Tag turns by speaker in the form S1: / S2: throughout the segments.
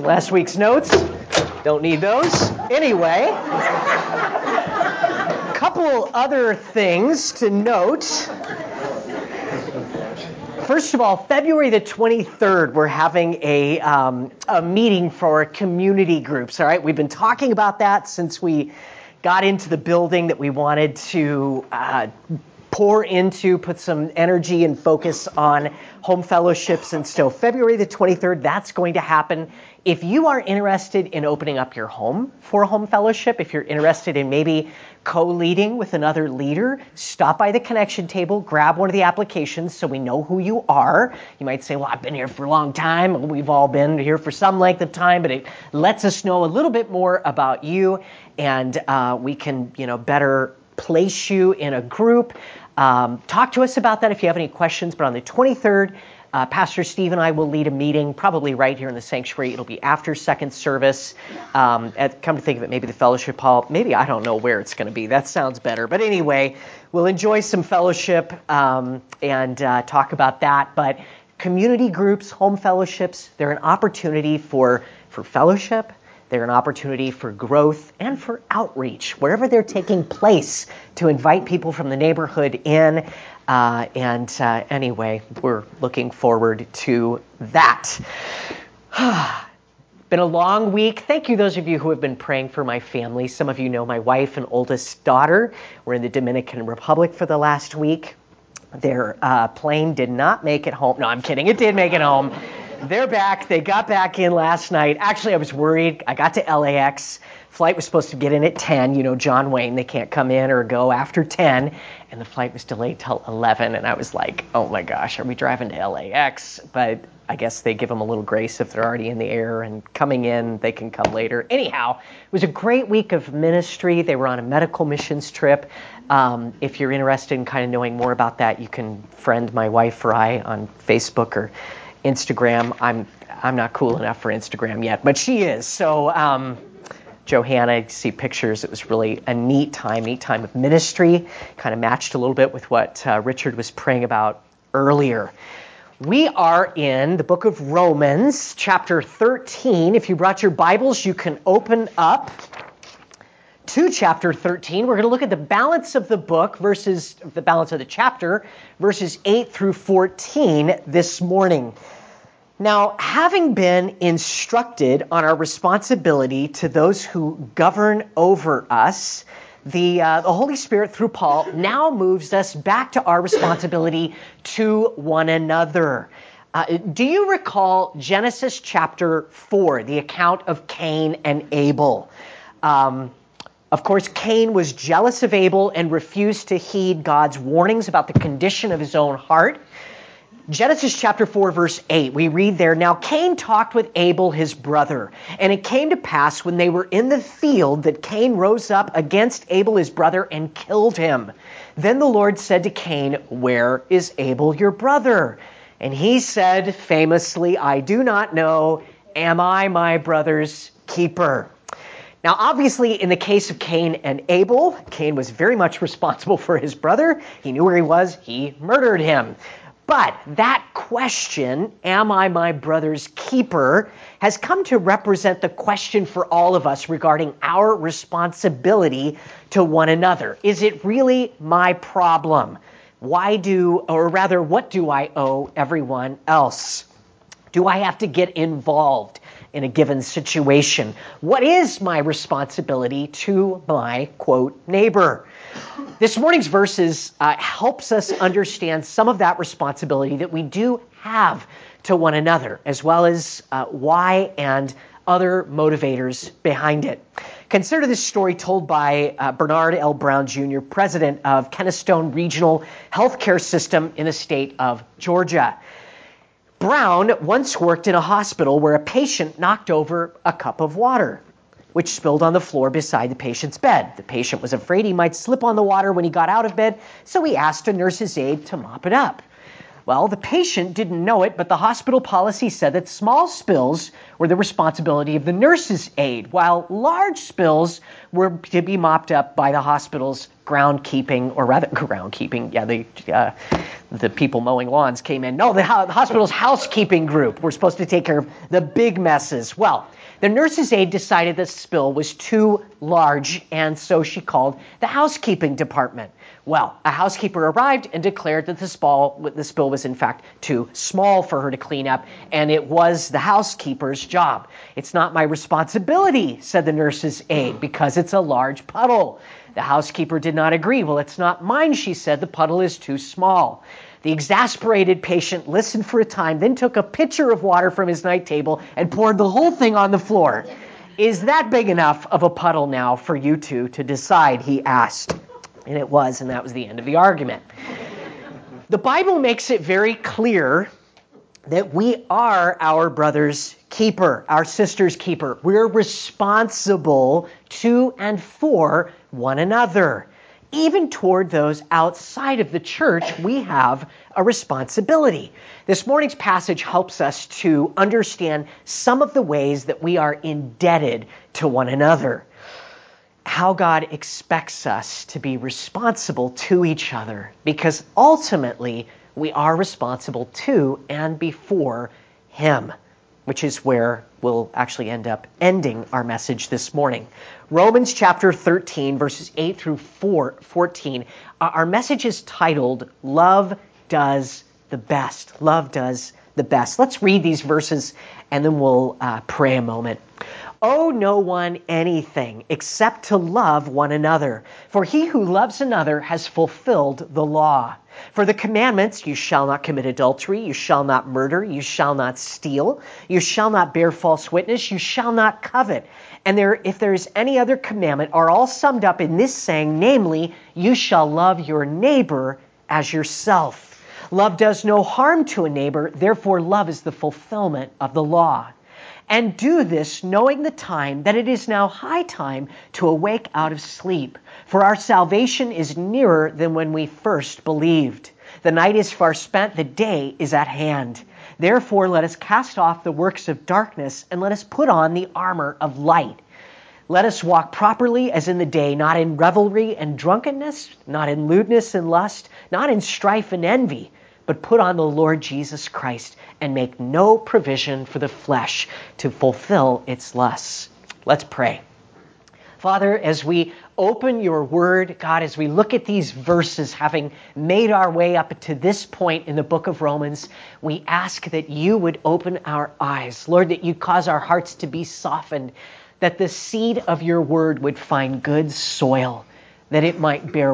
S1: Last week's notes, don't need those. Anyway, a couple other things to note. First of all, February the 23rd, we're having a meeting for community groups, all right? We've been talking about that since we got into the building, that we wanted to put some energy and focus on home fellowships. And so February the 23rd, that's going to happen. If you are interested in opening up your home for a home fellowship, if you're interested in maybe co-leading with another leader, stop by the connection table, grab one of the applications so we know who you are. You might say, well, I've been here for a long time. We've all been here for some length of time, but it lets us know a little bit more about you, and we can, better place you in a group. Talk to us about that if you have any questions. But on the 23rd, Pastor Steve and I will lead a meeting, probably right here in the sanctuary. It'll be after second service. Come to think of it, maybe the fellowship hall. Maybe I don't know where it's going to be. That sounds better. But anyway, we'll enjoy some fellowship and talk about that. But community groups, home fellowships, they're an opportunity for fellowship. They're an opportunity for growth and for outreach, wherever they're taking place, to invite people from the neighborhood in. Anyway, we're looking forward to that. Been a long week. Thank you, those of you who have been praying for my family. Some of you know my wife and oldest daughter were in the Dominican Republic for the last week. Their plane did not make it home. No, I'm kidding. It did make it home. They're back. They got back in last night. Actually, I was worried. I got to LAX. Flight was supposed to get in at 10. John Wayne, they can't come in or go after 10. And the flight was delayed till 11. And I was like, oh my gosh, are we driving to LAX? But I guess they give them a little grace if they're already in the air, and coming in, they can come later. Anyhow, it was a great week of ministry. They were on a medical missions trip. If you're interested in kind of knowing more about that, you can friend my wife or I on Facebook or Instagram. I'm not cool enough for Instagram yet, but she is. So Johanna, you see pictures. It was really a neat time of ministry. Kind of matched a little bit with what Richard was praying about earlier. We are in the book of Romans, chapter 13. If you brought your Bibles, you can open up to chapter 13. We're going to look at the balance of the book, the balance of the chapter, verses 8 through 14 this morning. Now, having been instructed on our responsibility to those who govern over us, the Holy Spirit, through Paul, now moves us back to our responsibility to one another. Do you recall Genesis chapter 4, the account of Cain and Abel? Of course, Cain was jealous of Abel and refused to heed God's warnings about the condition of his own heart. Genesis chapter 4, verse 8, we read there, "Now Cain talked with Abel his brother, and it came to pass when they were in the field that Cain rose up against Abel his brother and killed him. Then the Lord said to Cain, 'Where is Abel your brother?' And he said famously, 'I do not know. Am I my brother's keeper?'" Now, obviously, in the case of Cain and Abel, Cain was very much responsible for his brother. He knew where he was. He murdered him. But that question, am I my brother's keeper, has come to represent the question for all of us regarding our responsibility to one another. Is it really my problem? What do I owe everyone else? Do I have to get involved in a given situation? What is my responsibility to my, quote, neighbor? This morning's verses helps us understand some of that responsibility that we do have to one another, as well as why and other motivators behind it. Consider this story told by Bernard L. Brown Jr., president of Kennestone Regional Healthcare System in the state of Georgia. Brown once worked in a hospital where a patient knocked over a cup of water, which spilled on the floor beside the patient's bed. The patient was afraid he might slip on the water when he got out of bed, so he asked a nurse's aide to mop it up. Well, the patient didn't know it, but the hospital policy said that small spills were the responsibility of the nurse's aide, while large spills were to be mopped up by the hospital's groundskeeping. The people mowing lawns came in. No, the hospital's housekeeping group were supposed to take care of the big messes. Well, The nurse's aide decided the spill was too large, and so she called the housekeeping department. Well, a housekeeper arrived and declared that the spill was in fact too small for her to clean up, and it was the housekeeper's job. "It's not my responsibility," said the nurse's aide, "because it's a large puddle." The housekeeper did not agree. "Well, it's not mine," she said. "The puddle is too small." The exasperated patient listened for a time, then took a pitcher of water from his night table and poured the whole thing on the floor. "Is that big enough of a puddle now for you two to decide?" he asked. And it was, and that was the end of the argument. The Bible makes it very clear that we are our brother's keeper, our sister's keeper. We're responsible to and for one another. Even toward those outside of the church, we have a responsibility. This morning's passage helps us to understand some of the ways that we are indebted to one another. How God expects us to be responsible to each other, because ultimately we are responsible to and before Him, which is where we'll actually end up ending our message this morning. Romans chapter 13, verses 8 through 14. Our message is titled, Love Does the Best. Love does the best. Let's read these verses and then we'll pray a moment. "Owe no one anything except to love one another. For he who loves another has fulfilled the law. For the commandments, you shall not commit adultery, you shall not murder, you shall not steal, you shall not bear false witness, you shall not covet. And if there is any other commandment, are all summed up in this saying, namely, you shall love your neighbor as yourself. Love does no harm to a neighbor, therefore love is the fulfillment of the law. And do this, knowing the time, that it is now high time to awake out of sleep. For our salvation is nearer than when we first believed. The night is far spent, the day is at hand. Therefore, let us cast off the works of darkness, and let us put on the armor of light. Let us walk properly as in the day, not in revelry and drunkenness, not in lewdness and lust, not in strife and envy, but put on the Lord Jesus Christ and make no provision for the flesh to fulfill its lusts." Let's pray. Father, as we open your word, God, as we look at these verses, having made our way up to this point in the book of Romans, we ask that you would open our eyes. Lord, that you cause our hearts to be softened, that the seed of your word would find good soil, that it might bear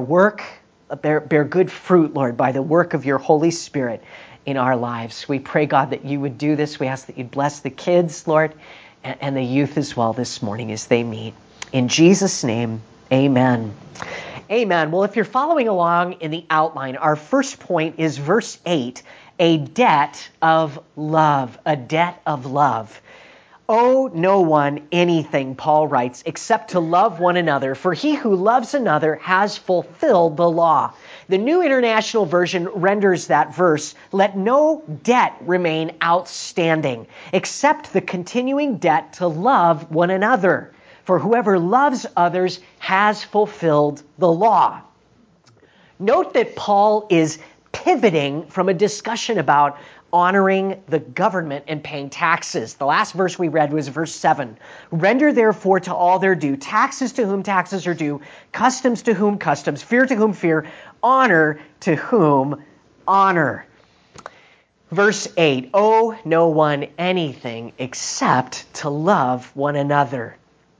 S1: good fruit, Lord, by the work of your Holy Spirit in our lives. We pray, God, that you would do this. We ask that you'd bless the kids, Lord, and the youth as well this morning as they meet. In Jesus' name, amen. Amen. Well, if you're following along in the outline, our first point is verse 8, a debt of love, a debt of love. "Owe no one anything," Paul writes, "except to love one another, for he who loves another has fulfilled the law." The New International Version renders that verse, "Let no debt remain outstanding, except the continuing debt to love one another. For whoever loves others has fulfilled the law." Note that Paul is pivoting from a discussion about honoring the government and paying taxes. The last verse we read was verse 7. "Render therefore to all their due, taxes to whom taxes are due, customs to whom customs, fear to whom fear, honor to whom honor." Verse 8, "Owe no one anything except to love one another."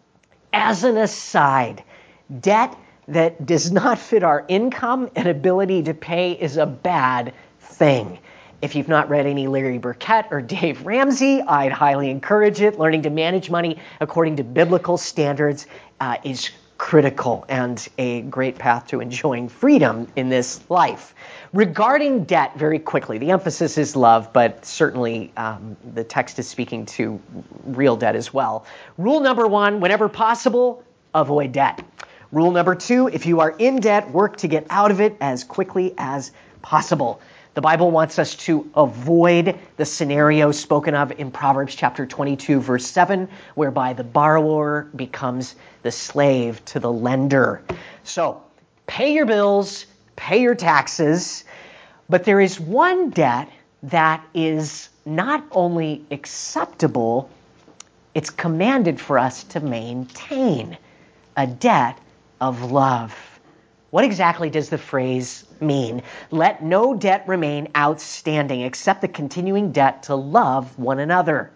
S1: As an aside, debt that does not fit our income and ability to pay is a bad thing. If you've not read any Larry Burkett or Dave Ramsey, I'd highly encourage it. Learning to manage money according to biblical standards is critical and a great path to enjoying freedom in this life. Regarding debt, very quickly, the emphasis is love, but certainly the text is speaking to real debt as well. Rule number 1, whenever possible, avoid debt. Rule number 2, if you are in debt, work to get out of it as quickly as possible. The Bible wants us to avoid the scenario spoken of in Proverbs chapter 22, verse 7, whereby the borrower becomes the slave to the lender. So, pay your bills, pay your taxes, but there is one debt that is not only acceptable, It's commanded for us to maintain a debt of love. What exactly does the phrase mean? Let no debt remain outstanding except the continuing debt to love one another.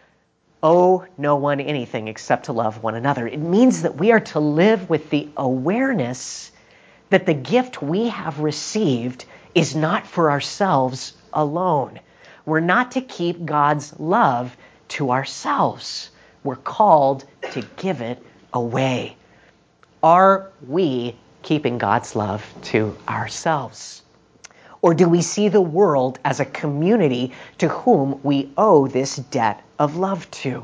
S1: Owe no one anything except to love one another. It means that we are to live with the awareness that the gift we have received is not for ourselves alone. We're not to keep God's love to ourselves. We're called to give it away. Are we keeping God's love to ourselves? Or do we see the world as a community to whom we owe this debt of love to?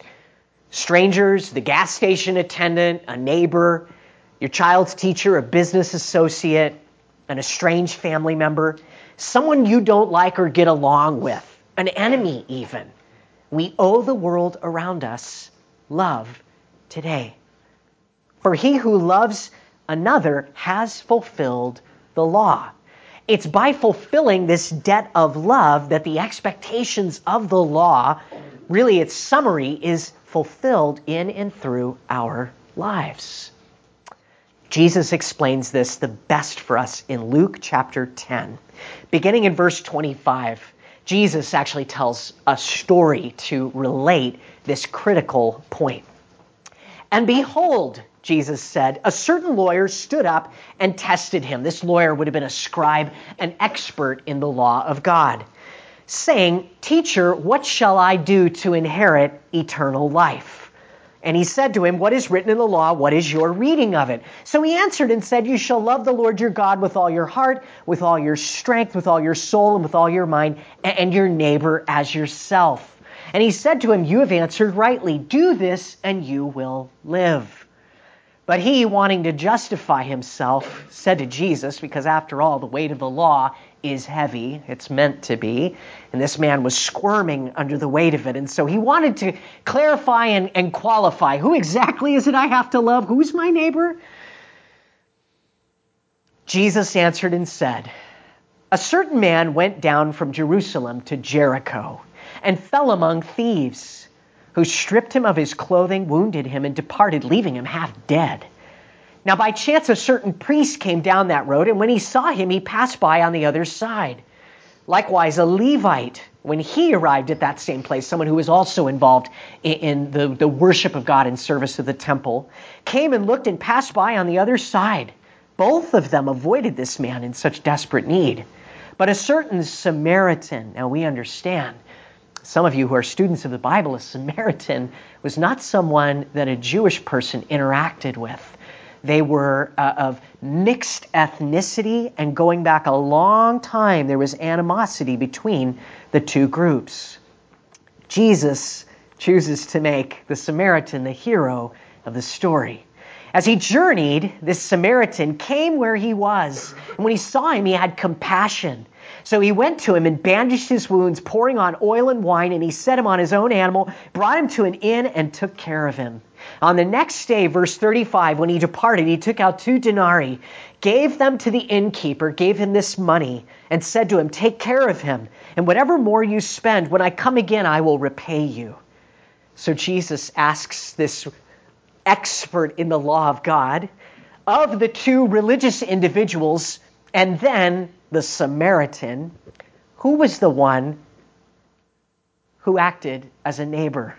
S1: Strangers, the gas station attendant, a neighbor, your child's teacher, a business associate, an estranged family member, someone you don't like or get along with, an enemy even. We owe the world around us love today. For he who loves another has fulfilled the law. It's by fulfilling this debt of love that the expectations of the law, really its summary, is fulfilled in and through our lives. Jesus explains this the best for us in Luke chapter 10. Beginning in verse 25, Jesus actually tells a story to relate this critical point. And behold, Jesus said, a certain lawyer stood up and tested him. This lawyer would have been a scribe, an expert in the law of God, saying, Teacher, what shall I do to inherit eternal life? And he said to him, what is written in the law? What is your reading of it? So he answered and said, you shall love the Lord your God with all your heart, with all your strength, with all your soul, and with all your mind, and your neighbor as yourself. And he said to him, you have answered rightly. Do this and you will live. But he, wanting to justify himself, said to Jesus, because after all, the weight of the law is heavy. It's meant to be. And this man was squirming under the weight of it. And so he wanted to clarify and qualify. Who exactly is it I have to love? Who's my neighbor? Jesus answered and said, a certain man went down from Jerusalem to Jericho and fell among thieves, who stripped him of his clothing, wounded him, and departed, leaving him half dead. Now by chance a certain priest came down that road, and when he saw him, he passed by on the other side. Likewise, a Levite, when he arrived at that same place, someone who was also involved in the worship of God and service of the temple, came and looked and passed by on the other side. Both of them avoided this man in such desperate need. But a certain Samaritan, now we understand, some of you who are students of the Bible, a Samaritan was not someone that a Jewish person interacted with. They were of mixed ethnicity, and going back a long time, there was animosity between the two groups. Jesus chooses to make the Samaritan the hero of the story. As he journeyed, this Samaritan came where he was, and when he saw him, he had compassion. So he went to him and bandaged his wounds, pouring on oil and wine, and he set him on his own animal, brought him to an inn, and took care of him. On the next day, verse 35, when he departed, he took out 2 denarii, gave them to the innkeeper, gave him this money, and said to him, take care of him, and whatever more you spend, when I come again, I will repay you. So Jesus asks this expert in the law of God of the 2 religious individuals, and then the Samaritan, who was the one who acted as a neighbor?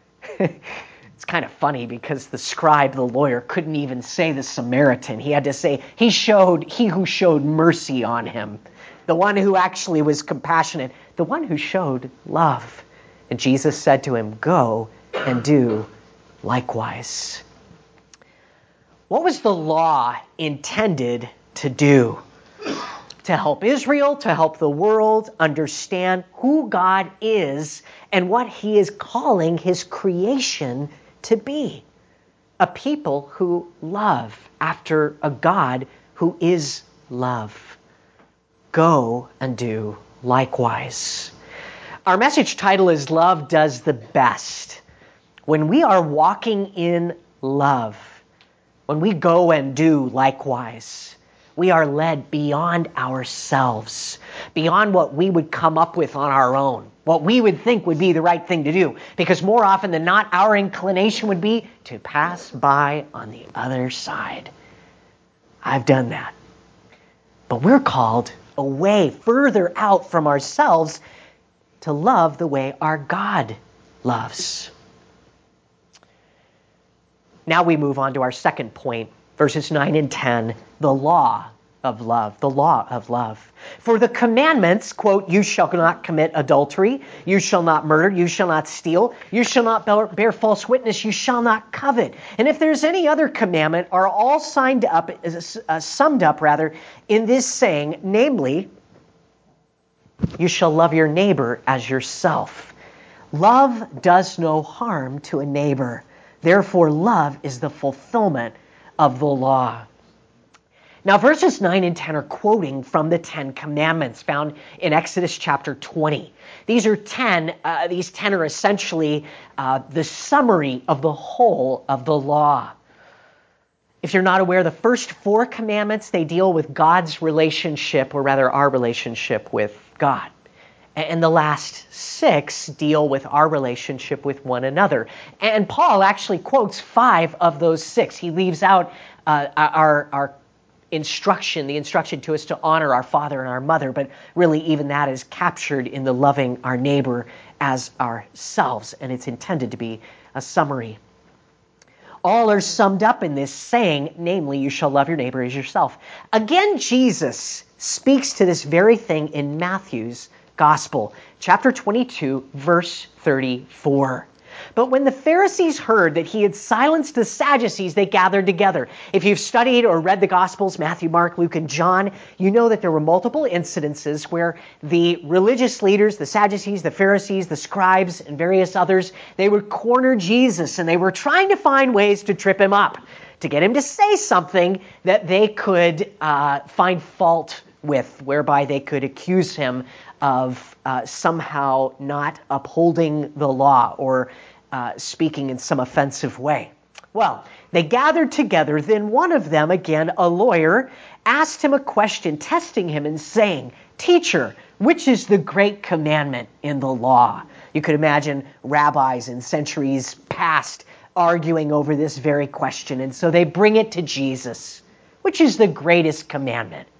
S1: It's kind of funny because the scribe, the lawyer, couldn't even say the Samaritan. He had to say, he who showed mercy on him, the one who actually was compassionate, the one who showed love. And Jesus said to him, go and do likewise. What was the law intended to do? To help Israel, to help the world understand who God is and what he is calling his creation to be. A people who love after a God who is love. Go and do likewise. Our message title is Love Does the Best. When we are walking in love, when we go and do likewise, we are led beyond ourselves, beyond what we would come up with on our own, what we would think would be the right thing to do. Because more often than not, our inclination would be to pass by on the other side. I've done that. But we're called away, further out from ourselves, to love the way our God loves. Now we move on to our second point, verses 9 and 10, the law of love, the law of love. For the commandments, quote, you shall not commit adultery, you shall not murder, you shall not steal, you shall not bear false witness, you shall not covet. And if there's any other commandment, are all summed up in this saying, namely, you shall love your neighbor as yourself. Love does no harm to a neighbor. Therefore, love is the fulfillment of the law. Now, verses 9 and 10 are quoting from the 10 Commandments found in Exodus chapter 20. These 10 are essentially the summary of the whole of the law. If you're not aware, the first 4 commandments, they deal with God's relationship, or rather our relationship with God. And the last 6 deal with our relationship with one another. And Paul actually quotes 5 of those 6. He leaves out our instruction, the instruction to us to honor our father and our mother, but really even that is captured in the loving our neighbor as ourselves, and it's intended to be a summary. All are summed up in this saying, namely, you shall love your neighbor as yourself. Again, Jesus speaks to this very thing in Matthew's Gospel, chapter 22, verse 34. But when the Pharisees heard that he had silenced the Sadducees, they gathered together. If you've studied or read the Gospels, Matthew, Mark, Luke, and John, you know that there were multiple incidences where the religious leaders, the Sadducees, the Pharisees, the scribes, and various others, they would corner Jesus, and they were trying to find ways to trip him up, to get him to say something that they could find fault with, whereby they could accuse him of somehow not upholding the law or speaking in some offensive way. Well, they gathered together. Then one of them, again a lawyer, asked him a question, testing him and saying, "Teacher, which is the great commandment in the law?" You could imagine rabbis in centuries past arguing over this very question. And so they bring it to Jesus. Which is the greatest commandment?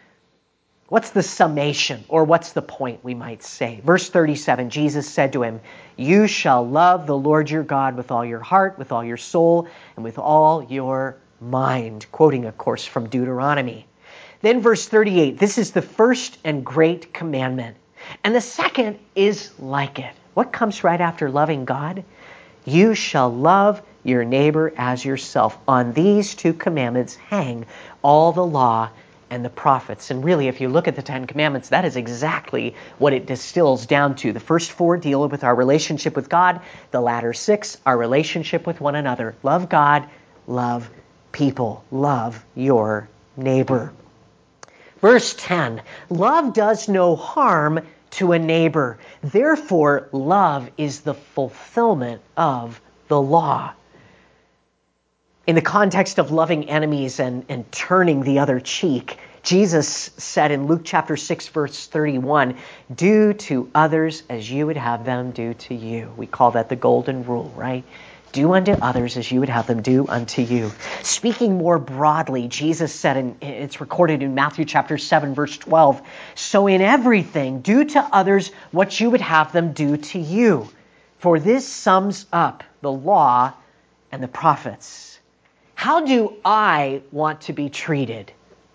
S1: What's the summation, or what's the point, we might say? Verse 37, Jesus said to him, "You shall love the Lord your God with all your heart, with all your soul, and with all your mind." Quoting, of course, from Deuteronomy. Then verse 38, this is the first and great commandment. And the second is like it. What comes right after loving God? You shall love your neighbor as yourself. On these 2 commandments hang all the law and the prophets. And really, if you look at the 10 Commandments, that is exactly what it distills down to. The first 4 deal with our relationship with God. The latter 6, our relationship with one another. Love God, love people, love your neighbor. Verse 10, love does no harm to a neighbor. Therefore, love is the fulfillment of the law. In the context of loving enemies and turning the other cheek, Jesus said in Luke chapter 6, verse 31, "Do to others as you would have them do to you." We call that the golden rule, right? Do unto others as you would have them do unto you. Speaking more broadly, Jesus said, and it's recorded in Matthew chapter 7, verse 12, "So in everything, do to others what you would have them do to you. For this sums up the law and the prophets." How do I want to be treated?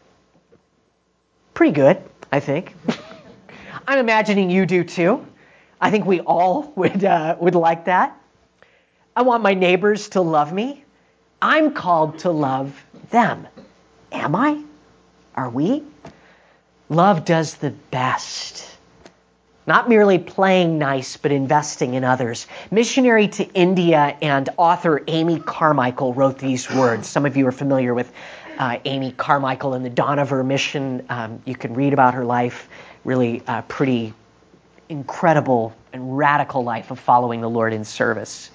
S1: Pretty good, I think. I'm imagining you do too. I think we all would like that. I want my neighbors to love me. I'm called to love them. Am I? Are we? Love does the best. Not merely playing nice, but investing in others. Missionary to India and author Amy Carmichael wrote these words. Some of you are familiar with Amy Carmichael and the Dohnavur mission. You can read about her life. Really pretty incredible and radical life of following the Lord in service.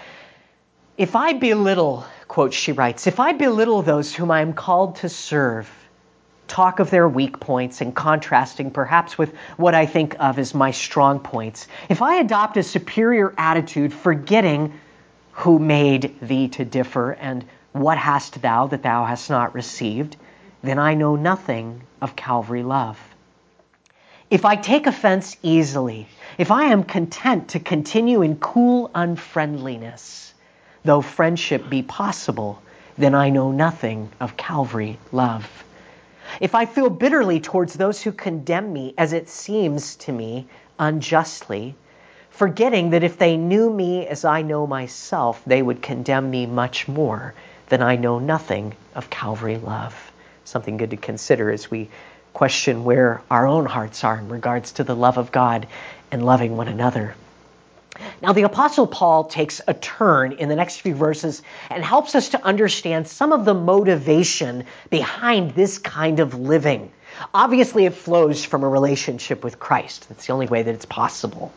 S1: "If I belittle," quote she writes, "if I belittle those whom I am called to serve, talk of their weak points and contrasting perhaps with what I think of as my strong points, if I adopt a superior attitude, forgetting who made thee to differ and what hast thou that thou hast not received, then I know nothing of Calvary love. If I take offense easily, if I am content to continue in cool unfriendliness, though friendship be possible, then I know nothing of Calvary love. If I feel bitterly towards those who condemn me, as it seems to me, unjustly, forgetting that if they knew me as I know myself, they would condemn me much more, then I know nothing of Calvary love. Something good to consider as we question where our own hearts are in regards to the love of God and loving one another. Now, the Apostle Paul takes a turn in the next few verses and helps us to understand some of the motivation behind this kind of living. Obviously, it flows from a relationship with Christ. That's the only way that it's possible.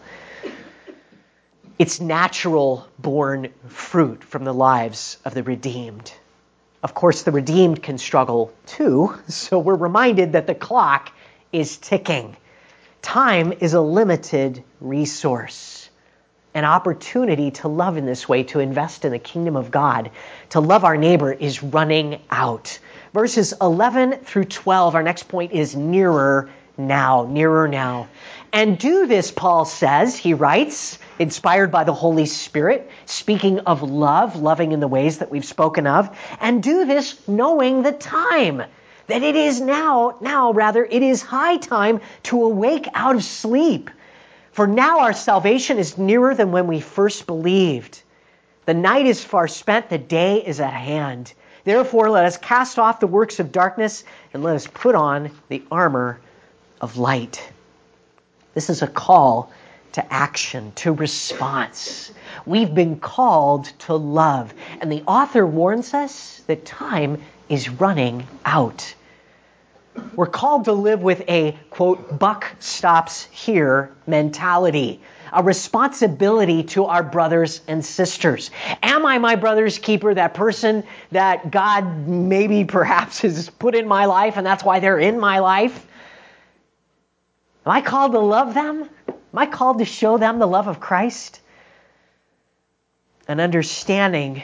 S1: It's natural born fruit from the lives of the redeemed. Of course, the redeemed can struggle too, so we're reminded that the clock is ticking. Time is a limited resource. An opportunity to love in this way, to invest in the kingdom of God, to love our neighbor is running out. Verses 11 through 12, our next point is nearer now, nearer now. And do this, Paul says, he writes, inspired by the Holy Spirit, speaking of love, loving in the ways that we've spoken of, and do this knowing the time, that it is it is high time to awake out of sleep. For now our salvation is nearer than when we first believed. The night is far spent, the day is at hand. Therefore, let us cast off the works of darkness and let us put on the armor of light. This is a call to action, to response. We've been called to love. And the author warns us that time is running out. We're called to live with a, quote, buck stops here mentality, a responsibility to our brothers and sisters. Am I my brother's keeper, that person that God maybe perhaps has put in my life and that's why they're in my life? Am I called to love them? Am I called to show them the love of Christ? And understanding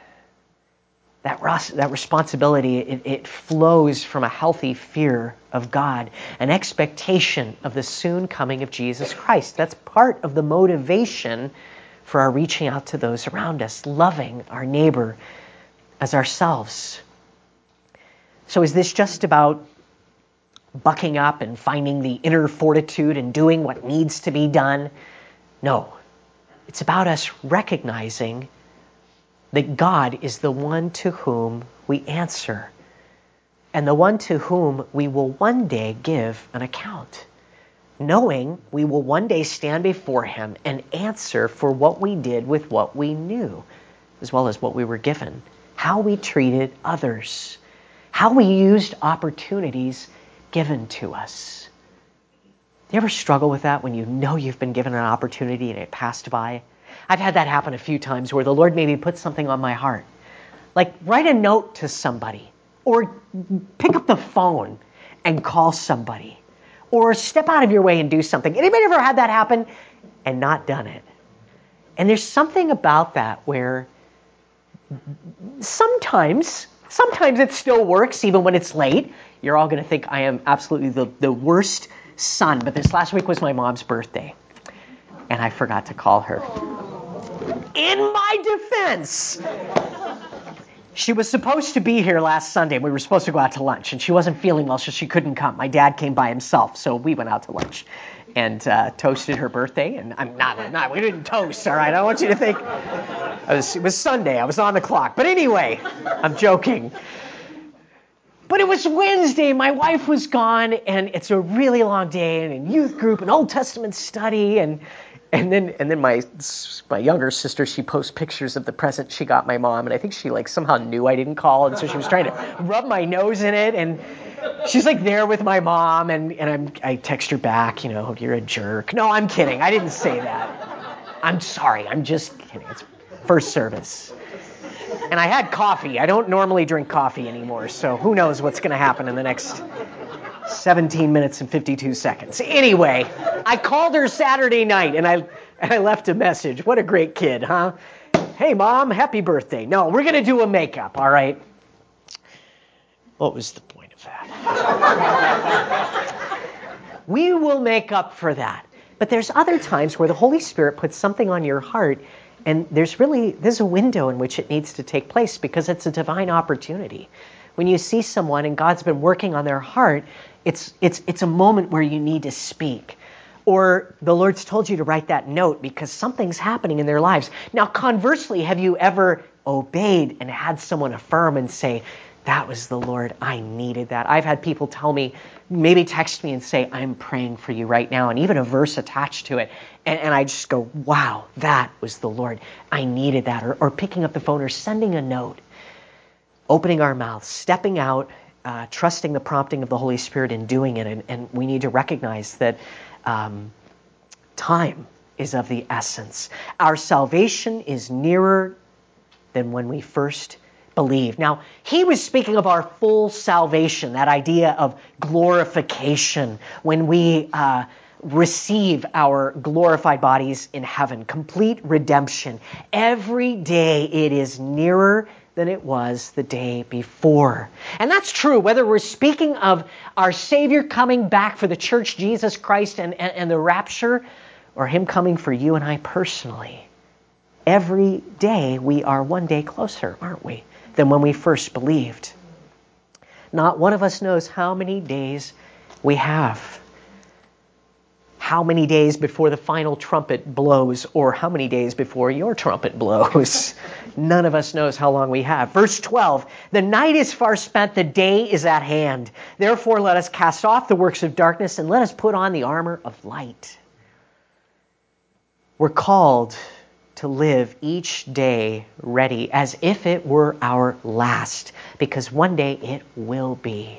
S1: that responsibility, it flows from a healthy fear of God, an expectation of the soon coming of Jesus Christ. That's part of the motivation for our reaching out to those around us, loving our neighbor as ourselves. So is this just about bucking up and finding the inner fortitude and doing what needs to be done? No. It's about us recognizing that God is the one to whom we answer and the one to whom we will one day give an account, knowing we will one day stand before Him and answer for what we did with what we knew, as well as what we were given, how we treated others, how we used opportunities given to us. Do you ever struggle with that when you know you've been given an opportunity and it passed by? I've had that happen a few times where the Lord maybe put something on my heart. Like write a note to somebody or pick up the phone and call somebody or step out of your way and do something. Anybody ever had that happen and not done it? And there's something about that where sometimes it still works even when it's late. You're all going to think I am absolutely the worst son, but this last week was my mom's birthday and I forgot to call her. In my defense, she was supposed to be here last Sunday. We were supposed to go out to lunch, and she wasn't feeling well, so she couldn't come. My dad came by himself, so we went out to lunch and toasted her birthday. And I'm not. We didn't toast, all right? I don't want you to think it was Sunday. I was on the clock. But anyway, I'm joking. But it was Wednesday. My wife was gone, and it's a really long day, and in youth group, and Old Testament study, and then my younger sister, she posts pictures of the present she got my mom, and I think she somehow knew I didn't call, and so she was trying to rub my nose in it, and she's there with my mom, and I text her back, you're a jerk. No, I'm kidding. I didn't say that. I'm sorry. I'm just kidding. It's first service. And I had coffee. I don't normally drink coffee anymore, so who knows what's going to happen in the next 17 minutes and 52 seconds. Anyway, I called her Saturday night and I left a message. What a great kid, huh? Hey, Mom, happy birthday. No, we're going to do a makeup, all right? What was the point of that? We will make up for that. But there's other times where the Holy Spirit puts something on your heart, and there's a window in which it needs to take place because it's a divine opportunity. When you see someone and God's been working on their heart, it's a moment where you need to speak. Or the Lord's told you to write that note because something's happening in their lives. Now, conversely, have you ever obeyed and had someone affirm and say, that was the Lord, I needed that? I've had people tell me, maybe text me and say, I'm praying for you right now, and even a verse attached to it. And I just go, wow, that was the Lord. I needed that. Or picking up the phone or sending a note. Opening our mouths, stepping out, trusting the prompting of the Holy Spirit in doing it. And we need to recognize that time is of the essence. Our salvation is nearer than when we first believed. Now, he was speaking of our full salvation, that idea of glorification, when we receive our glorified bodies in heaven, complete redemption. Every day it is nearer than it was the day before. And that's true whether we're speaking of our Savior coming back for the church, Jesus Christ, and the rapture, or him coming for you and I personally. Every day we are one day closer, aren't we, than when we first believed. Not one of us knows how many days we have. How many days before the final trumpet blows, or how many days before your trumpet blows. None of us knows how long we have. Verse 12, the night is far spent, the day is at hand. Therefore let us cast off the works of darkness and let us put on the armor of light. We're called to live each day ready as if it were our last, because one day it will be.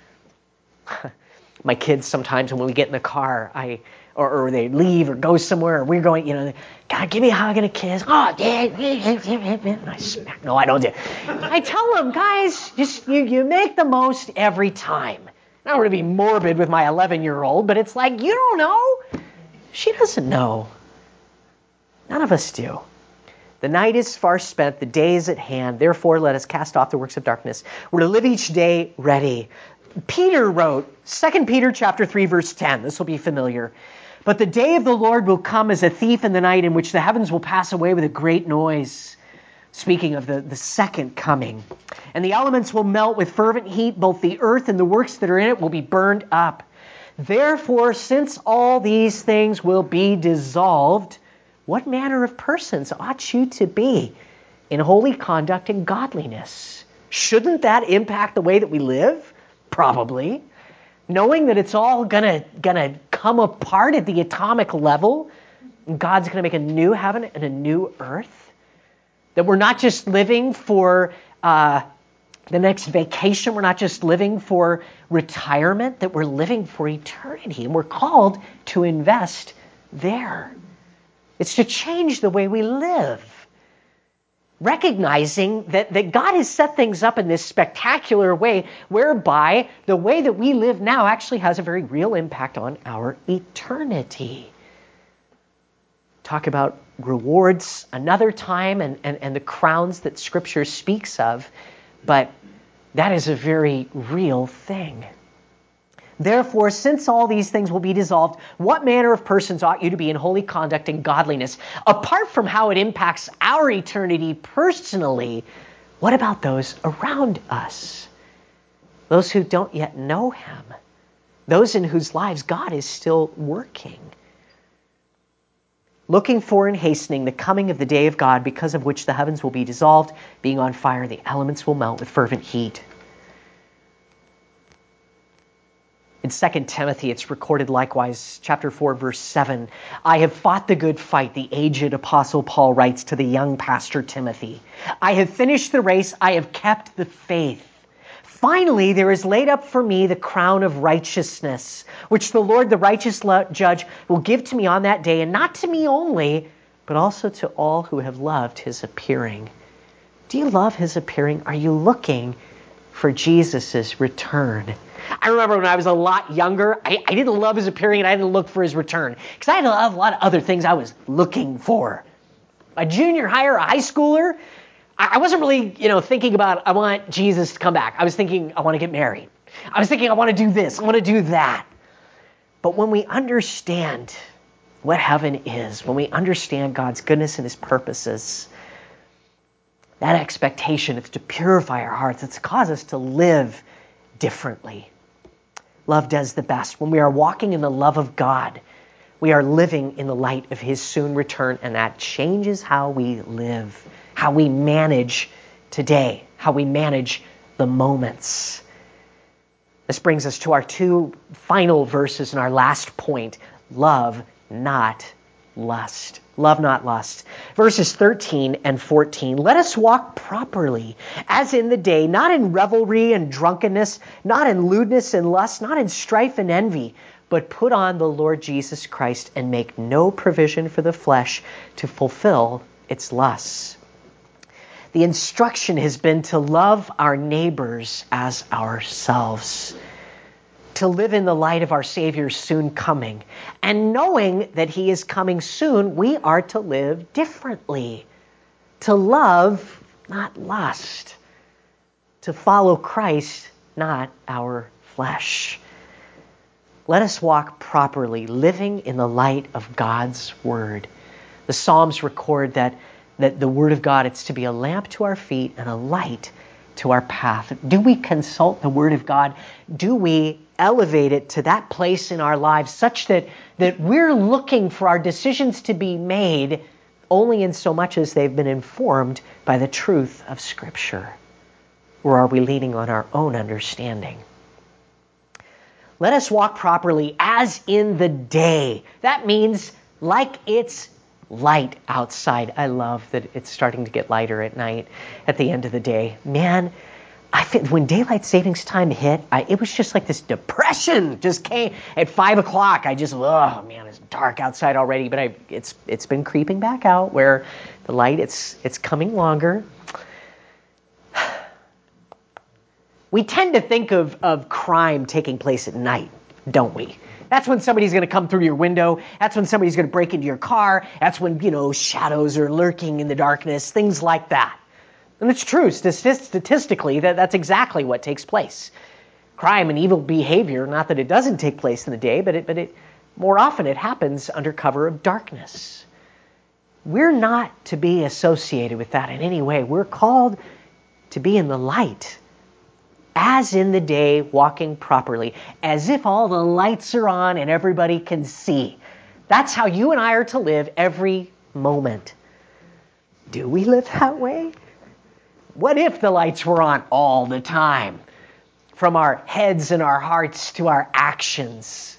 S1: My kids sometimes when we get in the car, or they leave or go somewhere, or we're going, God, give me a hug and a kiss. Oh, yeah. And I smack. No, I don't do it. I tell them, guys, just you make the most every time. I don't want to be morbid with my 11-year-old, but it's like, you don't know. She doesn't know. None of us do. The night is far spent, the day is at hand. Therefore, let us cast off the works of darkness. We're to live each day ready. Peter wrote, 2 Peter chapter 3, verse 10. This will be familiar. But the day of the Lord will come as a thief in the night, in which the heavens will pass away with a great noise. Speaking of the second coming. And the elements will melt with fervent heat. Both the earth and the works that are in it will be burned up. Therefore, since all these things will be dissolved, what manner of persons ought you to be in holy conduct and godliness? Shouldn't that impact the way that we live? Probably. Knowing that it's all gonna come apart at the atomic level, and God's gonna make a new heaven and a new earth. That we're not just living for the next vacation, we're not just living for retirement, that we're living for eternity, and we're called to invest there. It's to change the way we live. Recognizing that God has set things up in this spectacular way whereby the way that we live now actually has a very real impact on our eternity. Talk about rewards another time and the crowns that Scripture speaks of, but that is a very real thing. Therefore, since all these things will be dissolved, what manner of persons ought you to be in holy conduct and godliness? Apart from how it impacts our eternity personally, what about those around us? Those who don't yet know Him. Those in whose lives God is still working. Looking for and hastening the coming of the day of God, because of which the heavens will be dissolved, being on fire, the elements will melt with fervent heat. In 2 Timothy, it's recorded likewise, chapter 4, verse 7. I have fought the good fight, the aged apostle Paul writes to the young pastor Timothy. I have finished the race, I have kept the faith. Finally, there is laid up for me the crown of righteousness, which the Lord, the righteous judge, will give to me on that day, and not to me only, but also to all who have loved His appearing. Do you love His appearing? Are you looking for Jesus' return. I remember when I was a lot younger, I didn't love his appearing and I didn't look for his return because I had a lot of other things I was looking for. A junior high or a high schooler, I wasn't really, thinking about, I want Jesus to come back. I was thinking, I want to get married. I was thinking, I want to do this. I want to do that. But when we understand what heaven is, when we understand God's goodness and his purposes, that expectation is to purify our hearts. It's to cause us to live differently. Love does the best. When we are walking in the love of God, we are living in the light of his soon return, and that changes how we live, how we manage today, how we manage the moments. This brings us to our two final verses in our last point. Love, not lust. Love, not lust. Verses 13 and 14. Let us walk properly, as in the day, not in revelry and drunkenness, not in lewdness and lust, not in strife and envy, but put on the Lord Jesus Christ and make no provision for the flesh to fulfill its lusts. The instruction has been to love our neighbors as ourselves, to live in the light of our Savior's soon coming. And knowing that he is coming soon, we are to live differently. To love, not lust. To follow Christ, not our flesh. Let us walk properly, living in the light of God's Word. The Psalms record that the Word of God, it's to be a lamp to our feet and a light to our path. Do we consult the Word of God? Do we elevate it to that place in our lives such that we're looking for our decisions to be made only in so much as they've been informed by the truth of Scripture? Or are we leaning on our own understanding? Let us walk properly as in the day. That means like it's light outside. I love that it's starting to get lighter at night at the end of the day. Man, I think when daylight savings time hit, it was just like this depression just came at 5 o'clock. Oh man, it's dark outside already. But it's been creeping back out where the light, it's coming longer. We tend to think of crime taking place at night, don't we? That's when somebody's going to come through your window. That's when somebody's going to break into your car. That's when, shadows are lurking in the darkness, things like that. And it's true, statistically, that's exactly what takes place. Crime and evil behavior, not that it doesn't take place in the day, but it more often it happens under cover of darkness. We're not to be associated with that in any way. We're called to be in the light, as in the day, walking properly, as if all the lights are on and everybody can see. That's how you and I are to live every moment. Do we live that way? What if the lights were on all the time? From our heads and our hearts to our actions.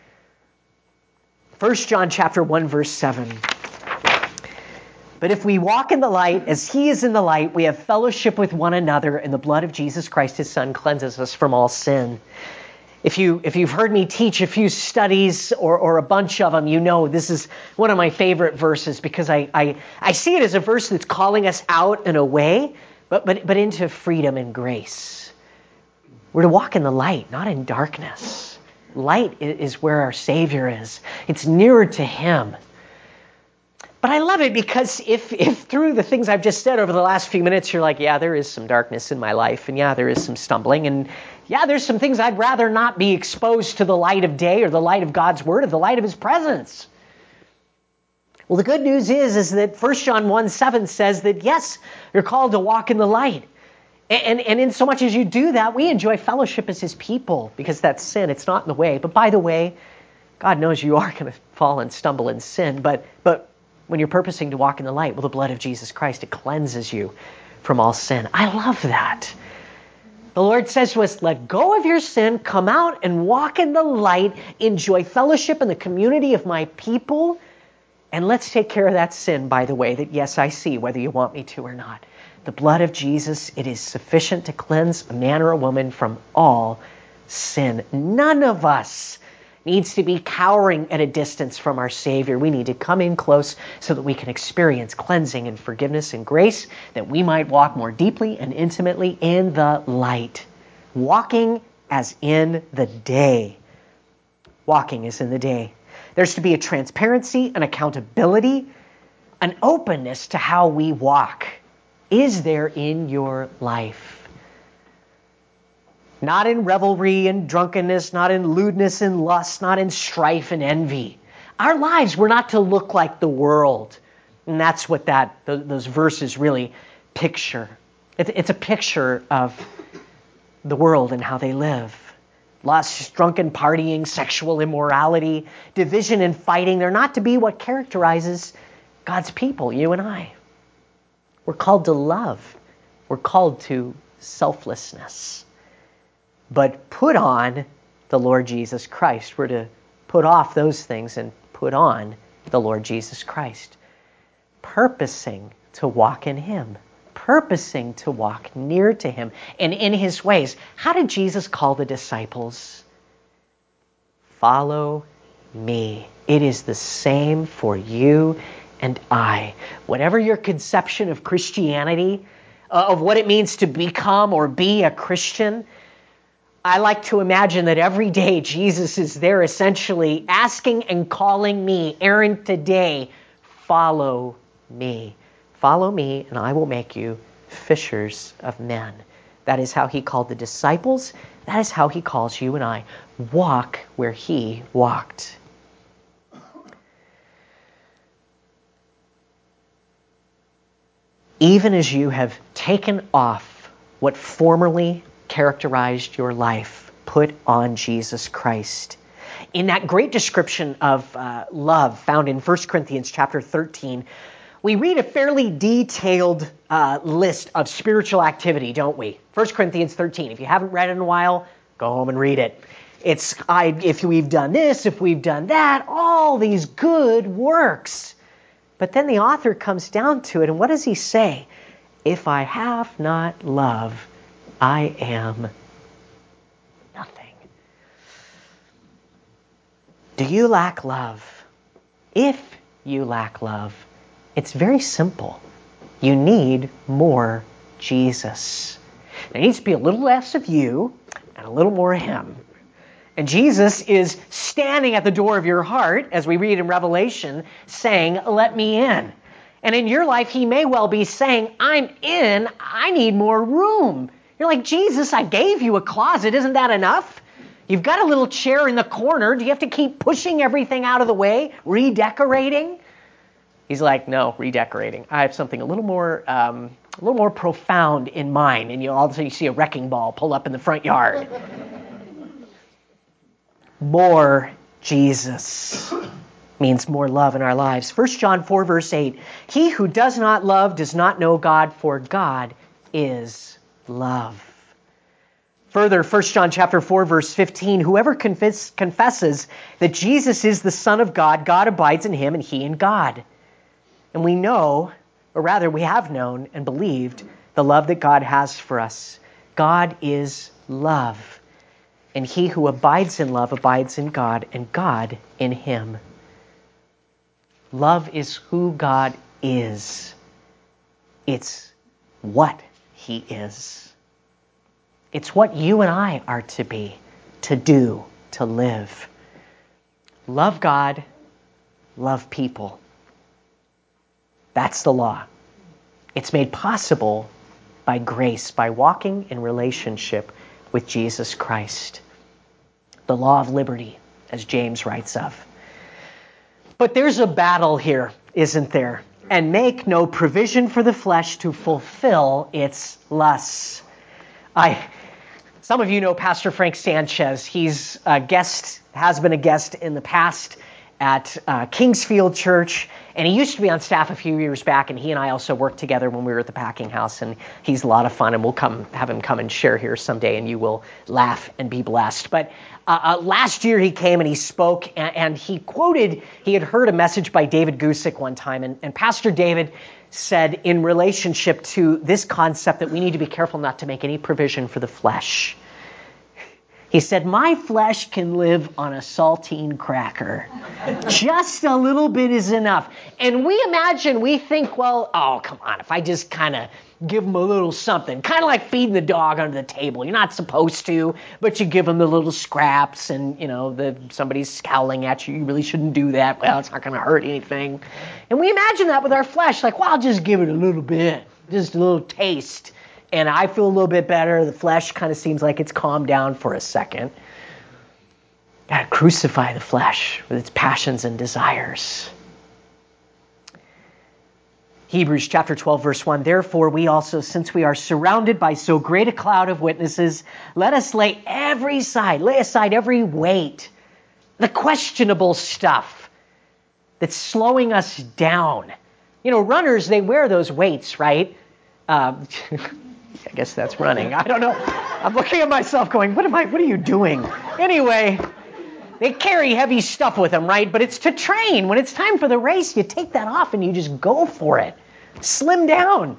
S1: 1 John chapter 1, verse 7. But if we walk in the light as he is in the light, we have fellowship with one another, and the blood of Jesus Christ, his Son, cleanses us from all sin. If you've heard me teach a few studies or a bunch of them, you know this is one of my favorite verses because I see it as a verse that's calling us out and away, but into freedom and grace. We're to walk in the light, not in darkness. Light is where our Savior is. It's nearer to him. But I love it because if through the things I've just said over the last few minutes, you're like, yeah, there is some darkness in my life, and yeah, there is some stumbling, and yeah, there's some things I'd rather not be exposed to the light of day or the light of God's Word or the light of his presence. Well, the good news is that 1 John 1:7 says that, yes, you're called to walk in the light. And in so much as you do that, we enjoy fellowship as his people because that's sin. It's not in the way. But by the way, God knows you are going to fall and stumble in sin, but when you're purposing to walk in the light, well, the blood of Jesus Christ, it cleanses you from all sin. I love that. The Lord says to us, let go of your sin, come out and walk in the light, enjoy fellowship in the community of my people, and let's take care of that sin, by the way, that yes, I see, whether you want me to or not. The blood of Jesus, it is sufficient to cleanse a man or a woman from all sin. None of us needs to be cowering at a distance from our Savior. We need to come in close so that we can experience cleansing and forgiveness and grace, that we might walk more deeply and intimately in the light. Walking as in the day. Walking as in the day. There's to be a transparency, an accountability, an openness to how we walk. Is there in your life? Not in revelry and drunkenness, not in lewdness and lust, not in strife and envy. Our lives were not to look like the world. And that's what those verses really picture. It's a picture of the world and how they live. Lust, drunken partying, sexual immorality, division and fighting. They're not to be what characterizes God's people, you and I. We're called to love. We're called to selflessness. But put on the Lord Jesus Christ. We're to put off those things and put on the Lord Jesus Christ. Purposing to walk in Him. Purposing to walk near to Him and in His ways. How did Jesus call the disciples? Follow me. It is the same for you and I. Whatever your conception of Christianity, of what it means to become or be a Christian, I like to imagine that every day Jesus is there essentially asking and calling me, Aaron, today, follow me. Follow me and I will make you fishers of men. That is how He called the disciples. That is how He calls you and I. Walk where He walked. Even as you have taken off what formerly characterized your life, put on Jesus Christ. In that great description of love found in 1 Corinthians chapter 13, we read a fairly detailed list of spiritual activity, don't we? 1 Corinthians 13. If you haven't read it in a while, go home and read it. It's if we've done this, if we've done that, all these good works. But then the author comes down to it, and what does he say? If I have not love, I am nothing. Do you lack love? If you lack love, it's very simple. You need more Jesus. There needs to be a little less of you and a little more of Him. And Jesus is standing at the door of your heart, as we read in Revelation, saying, let me in. And in your life, He may well be saying, I'm in, I need more room. You're like, Jesus, I gave you a closet. Isn't that enough? You've got a little chair in the corner. Do you have to keep pushing everything out of the way, redecorating? He's like, no, redecorating. I have something a little more profound in mind. And all of a sudden you see a wrecking ball pull up in the front yard. More Jesus means more love in our lives. 1 John 4, verse 8, he who does not love does not know God, for God is love. Further, 1 John chapter 4, verse 15, whoever confesses that Jesus is the Son of God, God abides in him and he in God. And we know, or rather we have known and believed the love that God has for us. God is love. And he who abides in love abides in God, and God in him. Love is who God is. It's what He is. It's what you and I are to be, to do, to live. Love God, love people. That's the law. It's made possible by grace, by walking in relationship with Jesus Christ. The law of liberty, as James writes of. But there's a battle here, isn't there? And make no provision for the flesh to fulfill its lusts. Some of you know Pastor Frank Sanchez. He's a guest, has been a guest in the past at Kingsfield Church, and he used to be on staff a few years back, and he and I also worked together when we were at the Packing House, and he's a lot of fun, and we'll have him come and share here someday, and you will laugh and be blessed. But last year he came and he spoke, and he had heard a message by David Gusick one time, and Pastor David said in relationship to this concept that we need to be careful not to make any provision for the flesh. He said, my flesh can live on a saltine cracker. Just a little bit is enough. And we think, well, oh, come on, if I just kind of give them a little something, kind of like feeding the dog under the table. You're not supposed to, but you give them the little scraps and, somebody's scowling at you. You really shouldn't do that. Well, it's not going to hurt anything. And we imagine that with our flesh, like, well, I'll just give it a little bit, just a little taste. And I feel a little bit better. The flesh kind of seems like it's calmed down for a second. Got to crucify the flesh with its passions and desires. Hebrews chapter 12, verse 1, therefore we also, since we are surrounded by so great a cloud of witnesses, let us lay aside every weight, the questionable stuff that's slowing us down. Runners, they wear those weights, right? I guess that's running. I don't know. I'm looking at myself going, what are you doing? Anyway, they carry heavy stuff with them, right? But it's to train. When it's time for the race, you take that off and you just go for it. Slim down.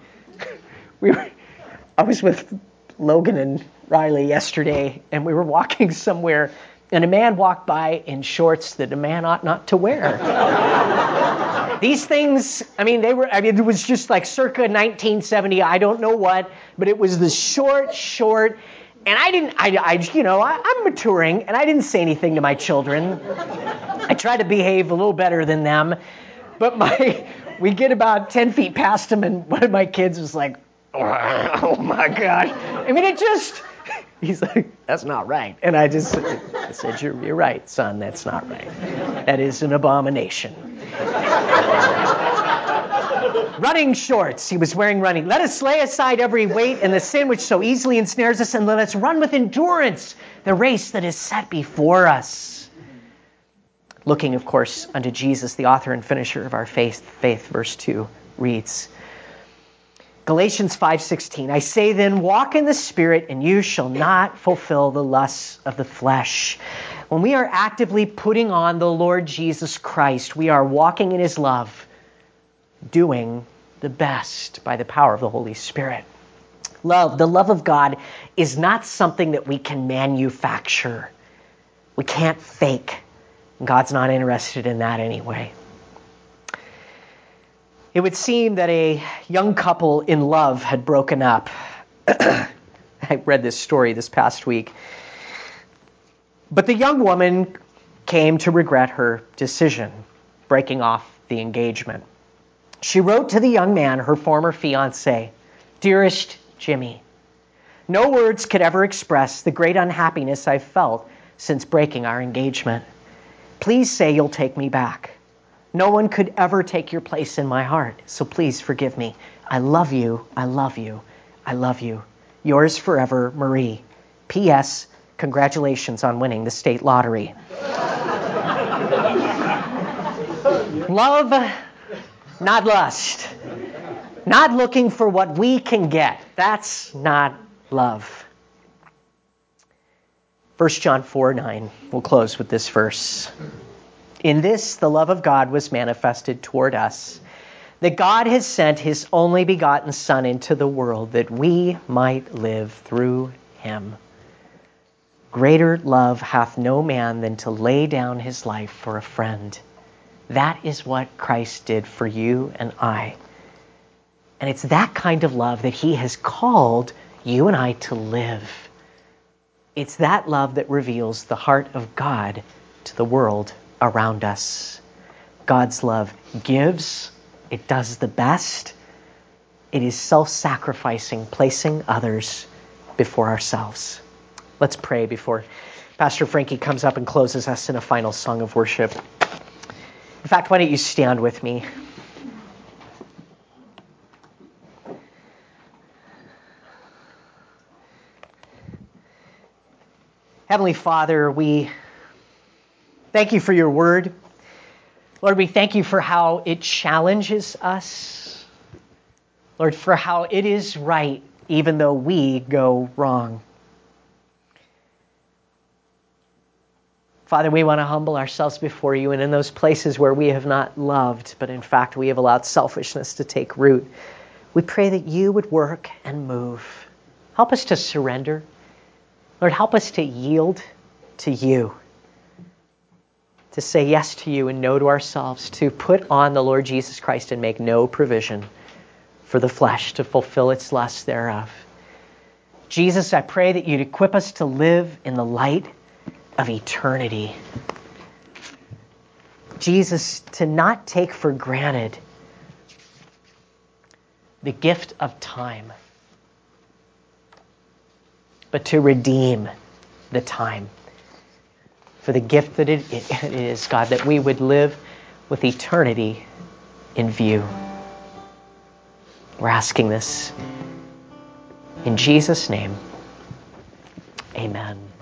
S1: I was with Logan and Riley yesterday, and we were walking somewhere, and a man walked by in shorts that a man ought not to wear. These things, it was just like circa 1970, I don't know what, but it was the short, and I'm maturing, and I didn't say anything to my children. I try to behave a little better than them, but we get about 10 feet past him, and one of my kids was like, oh my God. He's like, that's not right. And I said, you're right, son, that's not right. That is an abomination. Running shorts. He was wearing running. Let us lay aside every weight and the sin which so easily ensnares us, and let us run with endurance the race that is set before us. Looking, of course, unto Jesus, the author and finisher of our faith, verse 2 reads, Galatians 5:16, I say then, walk in the Spirit, and you shall not fulfill the lusts of the flesh. When we are actively putting on the Lord Jesus Christ, we are walking in His love, doing the best by the power of the Holy Spirit. The love of God is not something that we can manufacture. We can't fake. God's not interested in that anyway. It would seem that a young couple in love had broken up. I read this story this past week. But the young woman came to regret her decision, breaking off the engagement. She wrote to the young man, her former fiancé, Dearest Jimmy, no words could ever express the great unhappiness I've felt since breaking our engagement. Please say you'll take me back. No one could ever take your place in my heart, so please forgive me. I love you, I love you, I love you. Yours forever, Marie. P.S. Congratulations on winning the state lottery. Love, not lust. Not looking for what we can get. That's not love. 1 John 4:9. We'll close with this verse. In this, the love of God was manifested toward us, that God has sent His only begotten Son into the world that we might live through Him. Greater love hath no man than to lay down his life for a friend. That is what Christ did for you and I. And it's that kind of love that He has called you and I to live. It's that love that reveals the heart of God to the world around us. God's love gives. It does the best. It is self-sacrificing, placing others before ourselves. Let's pray before Pastor Frankie comes up and closes us in a final song of worship. In fact, why don't you stand with me? Heavenly Father, we thank You for Your word. Lord, we thank You for how it challenges us. Lord, for how it is right even though we go wrong. Father, we want to humble ourselves before You, and in those places where we have not loved, but in fact we have allowed selfishness to take root, we pray that You would work and move. Help us to surrender. Lord, help us to yield to you, to say yes to you and no to ourselves, to put on the Lord Jesus Christ and make no provision for the flesh to fulfill its lusts thereof. Jesus, I pray that you'd equip us to live in the light of eternity. Jesus, to not take for granted the gift of time, but to redeem the time for the gift that it is, God, that we would live with eternity in view. We're asking this in Jesus' name. Amen.